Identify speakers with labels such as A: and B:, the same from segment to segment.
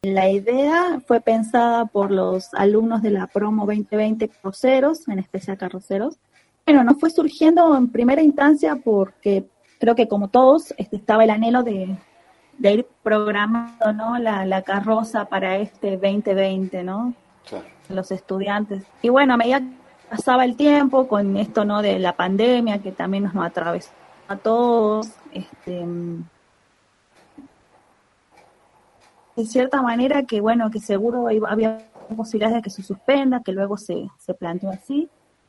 A: La idea fue pensada por los alumnos de la promo 2020 carroceros, en especial carroceros. Bueno, nos fue surgiendo en primera instancia porque creo que como todos estaba el anhelo de ir programando, ¿no? la carroza para este 2020, ¿no?
B: Claro.
A: Los estudiantes. Y bueno, a medida que pasaba el tiempo con esto, ¿no? De la pandemia que también nos atravesó a todos, de cierta manera que bueno, que seguro había posibilidades de que se suspenda, que luego se planteó así.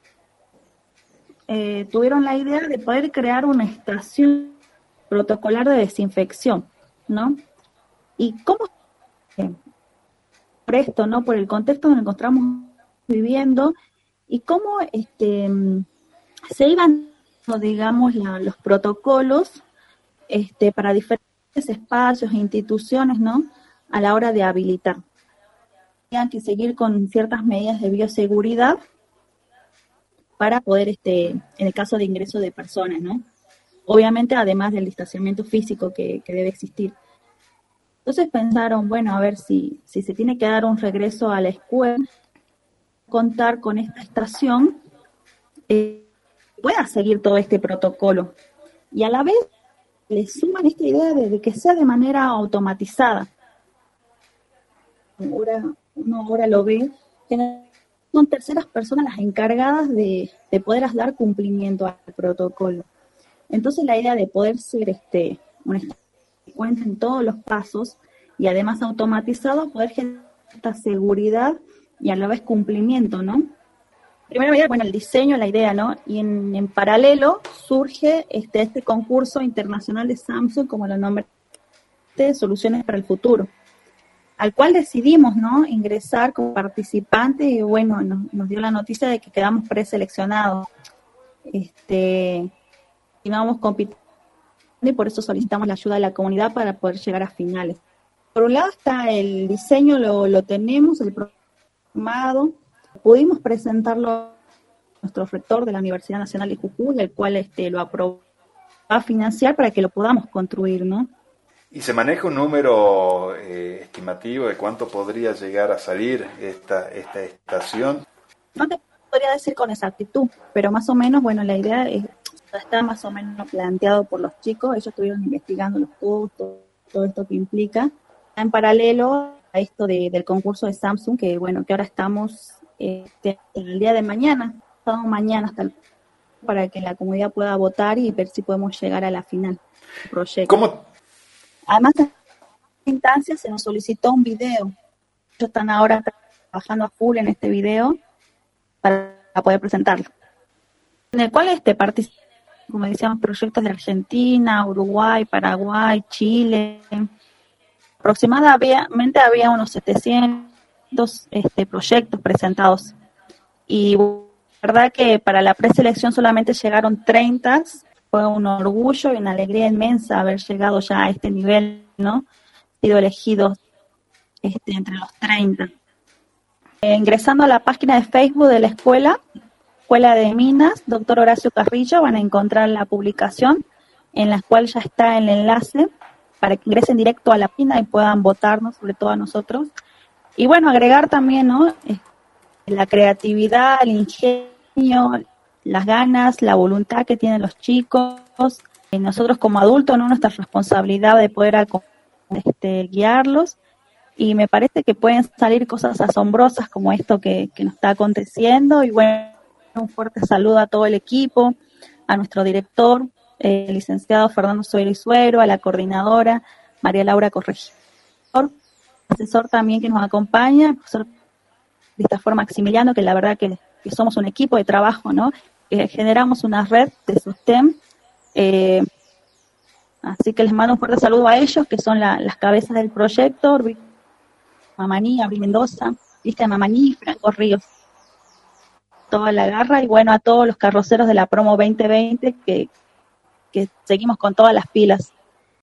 A: Tuvieron la idea de poder crear una estación protocolar de desinfección, ¿no? Y cómo por esto, ¿no? Por el contexto en el que encontramos viviendo y cómo se iban, digamos, los protocolos para diferentes espacios e instituciones, ¿no? A la hora de habilitar. Tenían que seguir con ciertas medidas de bioseguridad para poder, en el caso de ingreso de personas, ¿no? Obviamente, además del distanciamiento físico que debe existir. Entonces pensaron, bueno, a ver si se tiene que dar un regreso a la escuela, contar con esta estación, pueda seguir todo este protocolo. Y a la vez le suman esta idea de que sea de manera automatizada. Uno ahora lo ve, que son terceras personas las encargadas de poder dar cumplimiento al protocolo. Entonces la idea de poder ser una estación que cuenten todos los pasos y además automatizado, poder generar esta seguridad y a la vez cumplimiento, ¿no? Primero, bueno, el diseño, la idea, ¿no? Y en paralelo surge este concurso internacional de Samsung, como lo nombré, de Soluciones para el Futuro, al cual decidimos, ¿no? Ingresar como participante y bueno, nos dio la noticia de que quedamos preseleccionados. Y vamos compitiendo y por eso solicitamos la ayuda de la comunidad para poder llegar a finales. Por un lado está el diseño, lo tenemos, el programado. Pudimos presentarlo a nuestro rector de la Universidad Nacional de Jujuy, el cual lo aprobó a financiar para que lo podamos construir, ¿no?
B: ¿Y se maneja un número estimativo de cuánto podría llegar a salir esta estación?
A: No te podría decir con exactitud, pero más o menos, bueno, la idea está más o menos planteado por los chicos. Ellos estuvieron investigando los costos, todo esto que implica. En paralelo a esto del concurso de Samsung, que bueno, que ahora estamos en el día de mañana, hasta para que la comunidad pueda votar y ver si podemos llegar a la final del proyecto.
B: ¿Cómo?
A: Además, en esta instancia se nos solicitó un video. Ellos están ahora trabajando a full en este video para poder presentarlo. En el cual participan, como decíamos, proyectos de Argentina, Uruguay, Paraguay, Chile. Aproximadamente había unos 700 proyectos presentados. Y la verdad que para la preselección solamente llegaron 30. Fue un orgullo y una alegría inmensa haber llegado ya a este nivel, ¿no? Sido elegidos entre los 30. Ingresando a la página de Facebook de la Escuela de Minas, Dr. Horacio Carrillo, van a encontrar la publicación en la cual ya está el enlace para que ingresen directo a la página y puedan votarnos, sobre todo a nosotros. Y bueno, agregar también, ¿no? La creatividad, el ingenio, las ganas, la voluntad que tienen los chicos, y nosotros como adultos, ¿no? Nuestra responsabilidad de poder guiarlos, y me parece que pueden salir cosas asombrosas como esto que nos está aconteciendo. Y bueno, un fuerte saludo a todo el equipo, a nuestro director, el licenciado Fernando Suero y Suero, a la coordinadora María Laura Corregidor, asesor también que nos acompaña, el profesor Christopher Maximiliano, que la verdad que somos un equipo de trabajo, ¿no? Generamos una red de sostén, así que les mando un fuerte saludo a ellos, que son las cabezas del proyecto, Mamaní, Abril Mendoza, Cristian Mamaní y Franco Ríos. Toda la garra, y bueno, a todos los carroceros de la promo 2020 que seguimos con todas las pilas.